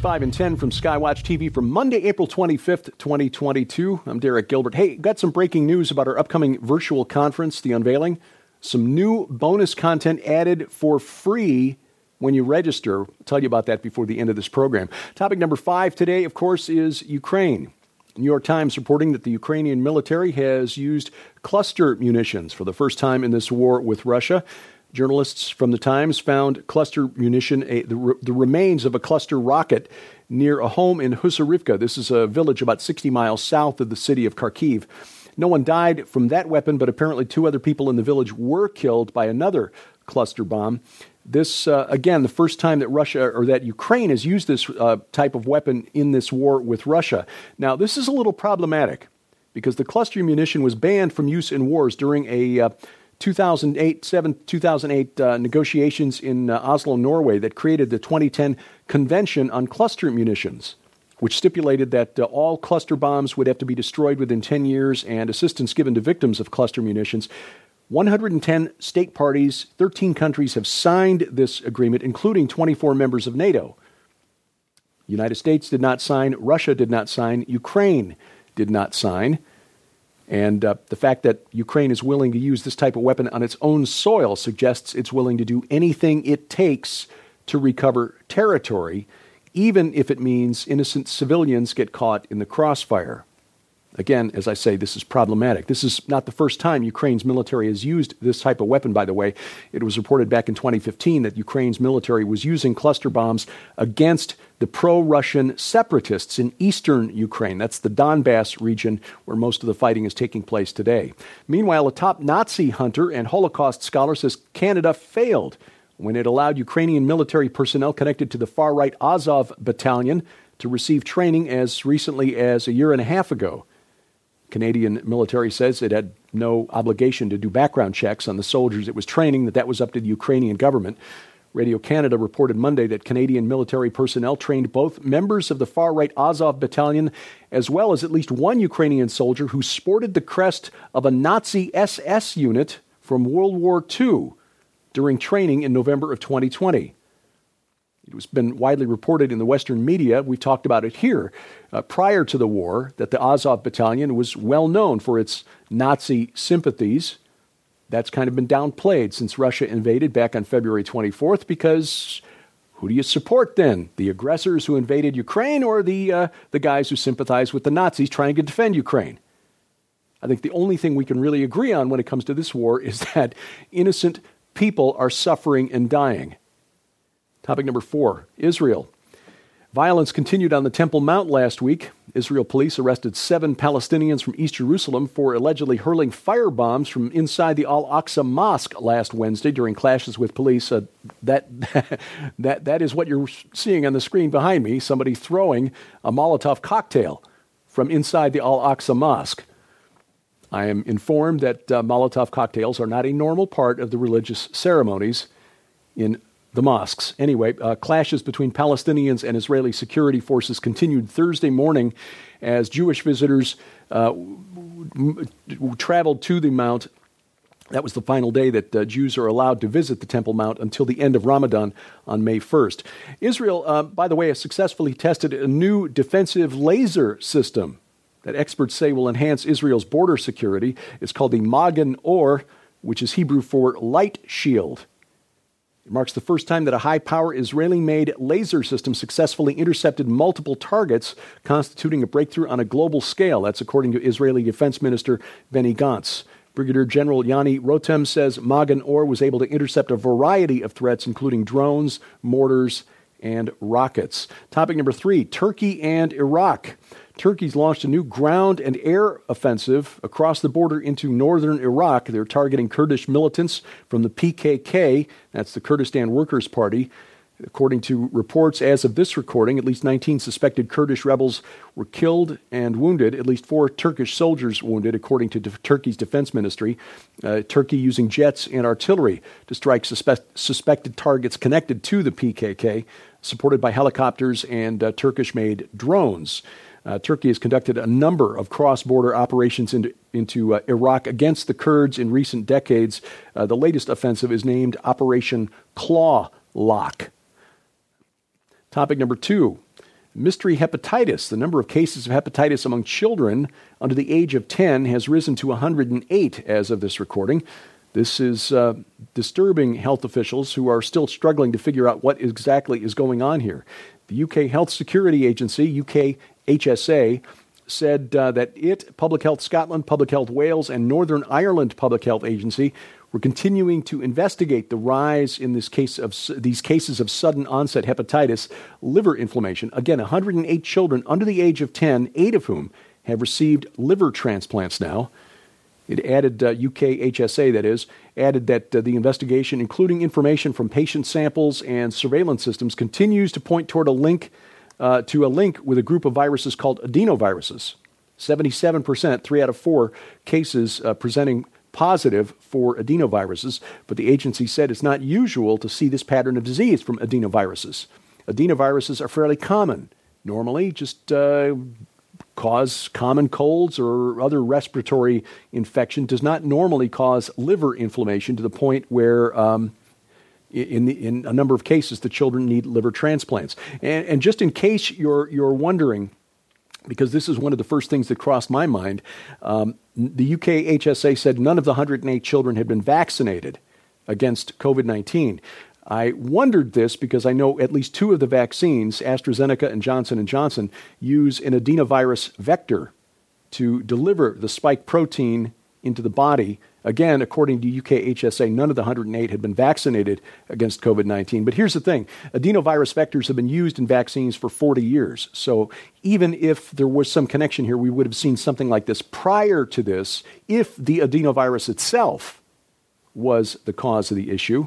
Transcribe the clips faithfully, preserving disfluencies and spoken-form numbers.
five, and ten from Skywatch T V for Monday, April twenty-fifth, twenty twenty-two. I'm Derek Gilbert. Hey, got some breaking news about our upcoming virtual conference, The Unveiling. Some new bonus content added for free when you register. I'll tell you about that before the end of this program. Topic number five today, of course, is Ukraine. New York Times reporting that the Ukrainian military has used cluster munitions for the first time in this war with Russia. Journalists from the Times found cluster munition, a, the, re, the remains of a cluster rocket near a home in Husarivka. This is a village about sixty miles south of the city of Kharkiv. No one died from that weapon, but apparently two other people in the village were killed by another cluster bomb. This, uh, again, the first time that Russia or that Ukraine has used this uh, type of weapon in this war with Russia. Now, this is a little problematic because the cluster munition was banned from use in wars during a uh, two thousand eight, seven, two thousand eight uh, negotiations in uh, Oslo, Norway, that created the twenty ten Convention on Cluster Munitions, which stipulated that uh, all cluster bombs would have to be destroyed within ten years and assistance given to victims of cluster munitions. one hundred ten state parties, thirteen countries have signed this agreement, including twenty-four members of NATO. The United States did not sign, Russia did not sign, Ukraine did not sign. And uh, the fact that Ukraine is willing to use this type of weapon on its own soil suggests it's willing to do anything it takes to recover territory, even if it means innocent civilians get caught in the crossfire. Again, as I say, this is problematic. This is not the first time Ukraine's military has used this type of weapon, by the way. It was reported back in twenty fifteen that Ukraine's military was using cluster bombs against the pro-Russian separatists in eastern Ukraine. That's the Donbass region where most of the fighting is taking place today. Meanwhile, a top Nazi hunter and Holocaust scholar says Canada failed when it allowed Ukrainian military personnel connected to the far-right Azov battalion to receive training as recently as a year and a half ago. Canadian military says it had no obligation to do background checks on the soldiers it was training, that that was up to the Ukrainian government. Radio Canada reported Monday that Canadian military personnel trained both members of the far-right Azov battalion as well as at least one Ukrainian soldier who sported the crest of a Nazi S S unit from World War Two during training in November of twenty twenty. It has been widely reported in the Western media, we've talked about it here, uh, prior to the war, that the Azov Battalion was well known for its Nazi sympathies. That's kind of been downplayed since Russia invaded back on February twenty-fourth, because who do you support then? The aggressors who invaded Ukraine or the, uh, the guys who sympathize with the Nazis trying to defend Ukraine? I think the only thing we can really agree on when it comes to this war is that innocent people are suffering and dying. Topic number four, Israel. Violence continued on the Temple Mount last week. Israel police arrested seven Palestinians from East Jerusalem for allegedly hurling firebombs from inside the Al-Aqsa Mosque last Wednesday during clashes with police. Uh, that, that, that is what you're seeing on the screen behind me, somebody throwing a Molotov cocktail from inside the Al-Aqsa Mosque. I am informed that uh, Molotov cocktails are not a normal part of the religious ceremonies in the mosques. Anyway, uh, clashes between Palestinians and Israeli security forces continued Thursday morning as Jewish visitors uh, w- w- traveled to the Mount. That was the final day that uh, Jews are allowed to visit the Temple Mount until the end of Ramadan on May first. Israel, uh, by the way, has successfully tested a new defensive laser system that experts say will enhance Israel's border security. It's called the Magen Or, which is Hebrew for light shield. It marks the first time that a high-power Israeli-made laser system successfully intercepted multiple targets, constituting a breakthrough on a global scale. That's according to Israeli Defense Minister Benny Gantz. Brigadier General Yanni Rotem says Magen Or was able to intercept a variety of threats, including drones, mortars, and rockets. Topic number three, Turkey and Iraq. Turkey's launched a new ground and air offensive across the border into northern Iraq. They're targeting Kurdish militants from the P K K, that's the Kurdistan Workers' Party. According to reports as of this recording, at least nineteen suspected Kurdish rebels were killed and wounded, at least four Turkish soldiers wounded, according to De- Turkey's defense ministry. Uh, Turkey using jets and artillery to strike suspect- suspected targets connected to the P K K, supported by helicopters and uh, Turkish-made drones. Uh, Turkey has conducted a number of cross-border operations into, into uh, Iraq against the Kurds in recent decades. Uh, the latest offensive is named Operation Claw Lock. Topic number two. Mystery hepatitis. The number of cases of hepatitis among children under the age of ten has risen to one hundred eight as of this recording. This is uh, disturbing health officials who are still struggling to figure out what exactly is going on here. The U K Health Security Agency, U K H S A, said uh, that it, Public Health Scotland, Public Health Wales, and Northern Ireland Public Health Agency were continuing to investigate the rise in this case of these cases of sudden onset hepatitis, liver inflammation. Again, one hundred eight children under the age of ten, eight of whom have received liver transplants now. It added, uh, U K H S A that is, added that uh, the investigation, including information from patient samples and surveillance systems, continues to point toward a link uh, to a link with a group of viruses called adenoviruses. seventy-seven percent, three out of four cases uh, presenting positive for adenoviruses, but the agency said it's not usual to see this pattern of disease from adenoviruses. Adenoviruses are fairly common. Normally, just uh, cause common colds or other respiratory infection, does not normally cause liver inflammation to the point where um, in, the, in a number of cases the children need liver transplants. And, and just in case you're, you're wondering, because this is one of the first things that crossed my mind, um, the U K H S A said none of the one hundred eight children had been vaccinated against COVID nineteen. I wondered this because I know at least two of the vaccines, AstraZeneca and Johnson and Johnson, use an adenovirus vector to deliver the spike protein into the body. Again, according to U K H S A, none of the one hundred eight had been vaccinated against COVID nineteen. But here's the thing. Adenovirus vectors have been used in vaccines for forty years. So even if there was some connection here, we would have seen something like this prior to this if the adenovirus itself was the cause of the issue.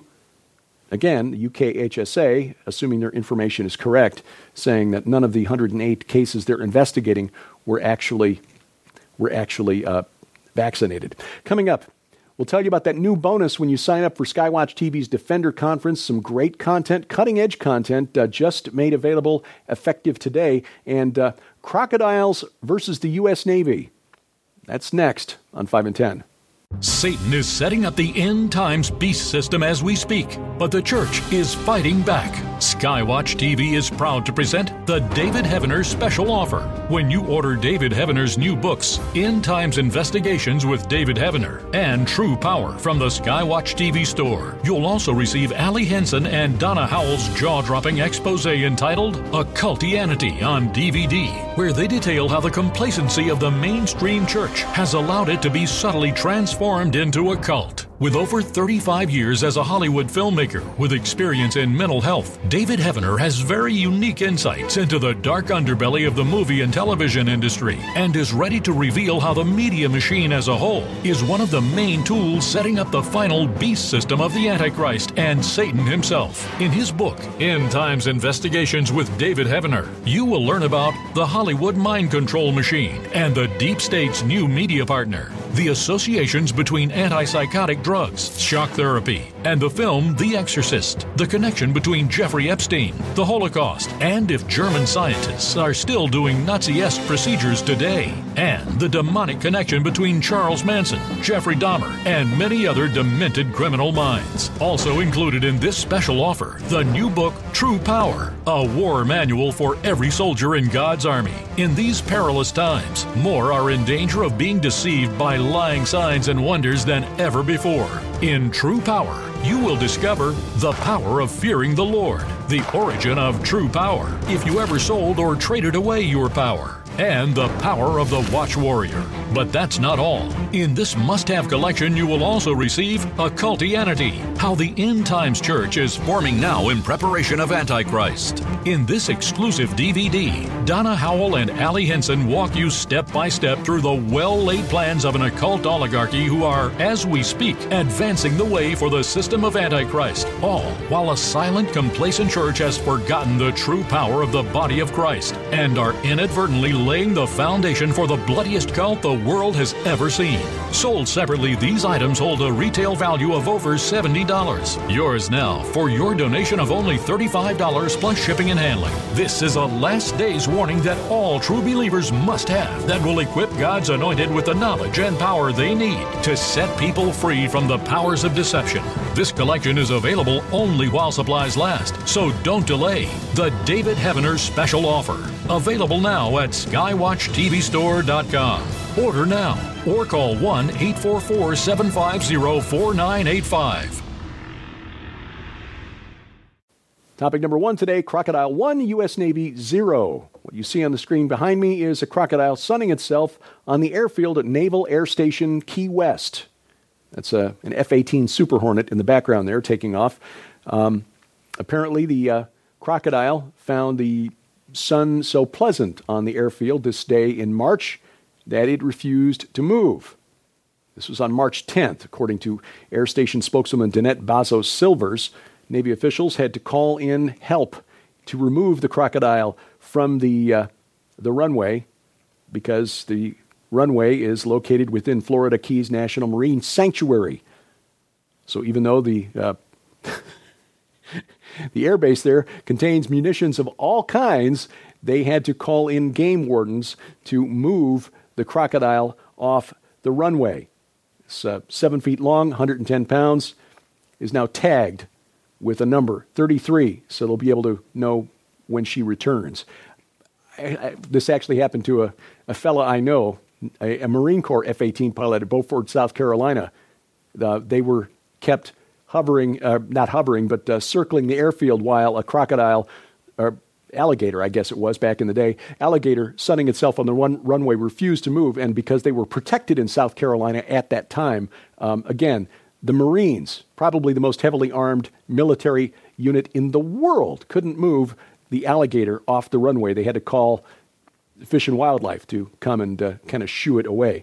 Again, the U K H S A, assuming their information is correct, saying that none of the one hundred eight cases they're investigating were actually, were actually uh, vaccinated. Coming up, we'll tell you about that new bonus when you sign up for Skywatch T V's Defender Conference. Some great content, cutting-edge content, uh, just made available, effective today. And uh, crocodiles versus the U S Navy. That's next on five and ten. Satan is setting up the end times beast system as we speak, but the church is fighting back. Skywatch T V is proud to present the David Heavener special offer. When you order David Heavener's new books, End Times Investigations with David Heavener and True Power from the Skywatch T V store, you'll also receive Ali Henson and Donna Howell's jaw-dropping expose entitled Occultianity on D V D, where they detail how the complacency of the mainstream church has allowed it to be subtly transformed into a cult. With over thirty-five years as a Hollywood filmmaker with experience in mental health, David Heavener has very unique insights into the dark underbelly of the movie and television industry and is ready to reveal how the media machine as a whole is one of the main tools setting up the final beast system of the Antichrist and Satan himself. In his book, End Times Investigations with David Heavener, you will learn about the Hollywood mind control machine and the deep state's new media partner, the associations between antipsychotic drugs, shock therapy, and the film The Exorcist, the connection between Jeffrey Epstein, the Holocaust, and if German scientists are still doing Nazi-esque procedures today, and the demonic connection between Charles Manson, Jeffrey Dahmer, and many other demented criminal minds. Also included in this special offer, the new book True Power, a war manual for every soldier in God's army. In these perilous times, more are in danger of being deceived by lying signs and wonders than ever before. In True Power, you will discover the power of fearing the Lord, the origin of true power, if you ever sold or traded away your power, and the power of the Watch Warrior. But that's not all. In this must-have collection, you will also receive Occultianity, how the End Times Church is forming now in preparation of Antichrist. In this exclusive D V D, Donna Howell and Ali Henson walk you step by step through the well-laid plans of an occult oligarchy who are, as we speak, advancing the way for the system of Antichrist, all while a silent, complacent church has forgotten the true power of the body of Christ and are inadvertently laying the foundation for the bloodiest cult the world has ever seen. Sold separately, these items hold a retail value of over seventy dollars. Yours now for your donation of only thirty-five dollars plus shipping and handling. This is a last day's warning that all true believers must have that will equip God's anointed with the knowledge and power they need to set people free from the powers of deception. This collection is available only while supplies last, so don't delay. The David Heavener Special Offer. Available now at skywatch t v store dot com. Order now or call one eight four four, seven five zero, four nine eight five. Topic number one today, Crocodile one, U S Navy zero. What you see on the screen behind me is a crocodile sunning itself on the airfield at Naval Air Station Key West. That's a, an F eighteen Super Hornet in the background there taking off. Um, apparently the uh, crocodile found the sun so pleasant on the airfield this day in March that it refused to move. This was on March tenth, according to Air Station spokeswoman Danette Bazos Silvers. Navy officials had to call in help to remove the crocodile from the uh, the runway because the runway is located within Florida Keys National Marine Sanctuary. So even though the uh, the airbase there contains munitions of all kinds, they had to call in game wardens to move the crocodile off the runway. It's uh, seven feet long, one hundred ten pounds, is now tagged with a number, thirty-three, so they'll be able to know when she returns. I, I, this actually happened to a, a fella I know, a, a Marine Corps F eighteen pilot at Beaufort, South Carolina. Uh, they were kept hovering, uh, not hovering, but uh, circling the airfield while a crocodile, or alligator, I guess it was back in the day, alligator sunning itself on the run, runway refused to move, and because they were protected in South Carolina at that time, um, again, the Marines, probably the most heavily armed military unit in the world, couldn't move the alligator off the runway. They had to call Fish and Wildlife to come and uh, kind of shoo it away.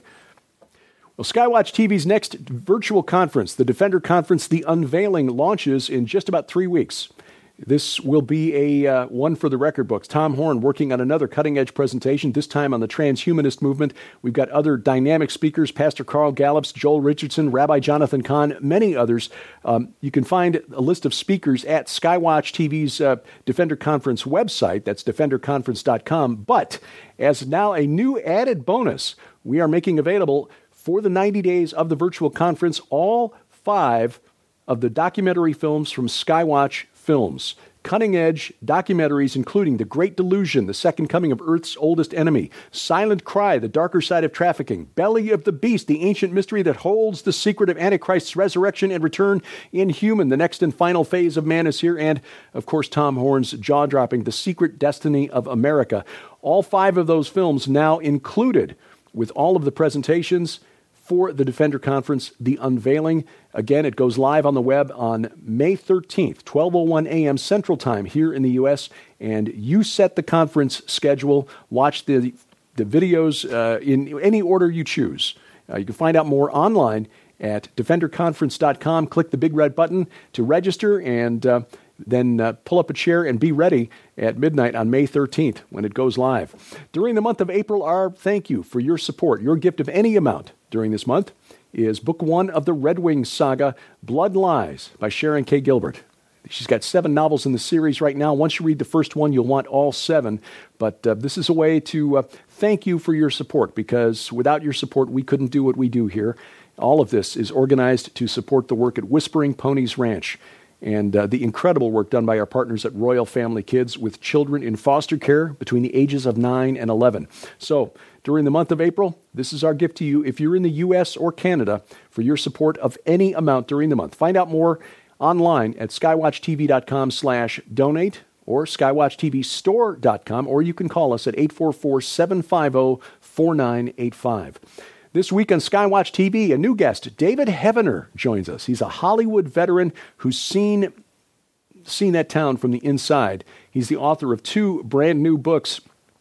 Well, Skywatch T V's next virtual conference, the Defender Conference, The Unveiling, launches in just about three weeks. This will be a uh, one for the record books. Tom Horn working on another cutting-edge presentation, this time on the transhumanist movement. We've got other dynamic speakers, Pastor Carl Gallups, Joel Richardson, Rabbi Jonathan Kahn, many others. Um, you can find a list of speakers at Skywatch T V's uh, Defender Conference website. That's defender conference dot com. But as now a new added bonus, we are making available for the ninety days of the virtual conference all five of the documentary films from Skywatch Films. Cutting-edge documentaries including The Great Delusion, The Second Coming of Earth's Oldest Enemy, Silent Cry, The Darker Side of Trafficking, Belly of the Beast, The Ancient Mystery That Holds the Secret of Antichrist's Resurrection and Return, Inhuman, The Next and Final Phase of Man is Here, and, of course, Tom Horn's jaw-dropping The Secret Destiny of America. All five of those films now included with all of the presentations for the Defender Conference, The Unveiling. Again, it goes live on the web on May thirteenth, twelve oh one a.m. Central Time here in the U S, and you set the conference schedule. Watch the, the videos uh, in any order you choose. Uh, you can find out more online at defender conference dot com. Click the big red button to register, and uh, then uh, pull up a chair and be ready at midnight on May thirteenth when it goes live. During the month of April, our thank you for your support. Your gift of any amount during this month is Book One of the Red Wings saga, Blood Lies, by Sharon K. Gilbert. She's got seven novels in the series right now. Once you read the first one, you'll want all seven. But uh, this is a way to uh, thank you for your support, because without your support, we couldn't do what we do here. All of this is organized to support the work at Whispering Ponies Ranch and uh, the incredible work done by our partners at Royal Family Kids with children in foster care between the ages of nine and eleven. So during the month of April, this is our gift to you if you're in the U S or Canada for your support of any amount during the month. Find out more online at skywatch t v dot com slash donate or skywatch t v store dot com, or you can call us at eight four four, seven five zero, four nine eight five. This week on Skywatch T V, a new guest, David Heavener, joins us. He's a Hollywood veteran who's seen, seen that town from the inside. He's the author of two brand new books,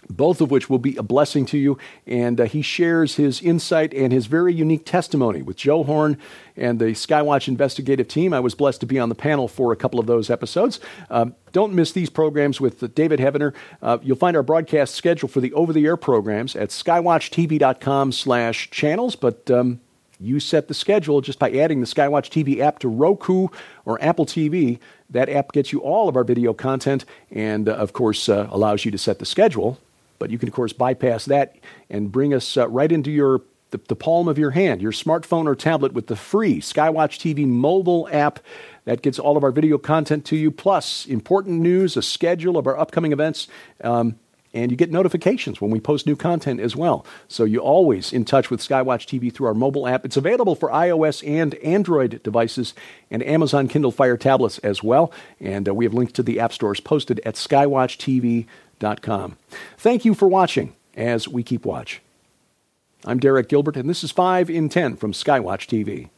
both of which will be a blessing to you. And uh, he shares his insight and his very unique testimony with Joe Horn and the Skywatch investigative team. I was blessed to be on the panel for a couple of those episodes. Um, don't miss these programs with uh, David Heavener. Uh, you'll find our broadcast schedule for the over-the-air programs at skywatchtv.com slash channels, but um, you set the schedule just by adding the Skywatch T V app to Roku or Apple T V. That app gets you all of our video content and, uh, of course, uh, allows you to set the schedule. But you can, of course, bypass that and bring us uh, right into your the, the palm of your hand, your smartphone or tablet with the free Skywatch T V mobile app. That gets all of our video content to you, plus important news, a schedule of our upcoming events, um, and you get notifications when we post new content as well. So you're always in touch with Skywatch T V through our mobile app. It's available for iOS and Android devices and Amazon Kindle Fire tablets as well. And uh, we have links to the app stores posted at skywatch t v dot com. Thank you for watching as we keep watch. I'm Derek Gilbert, and this is five in ten from Skywatch T V.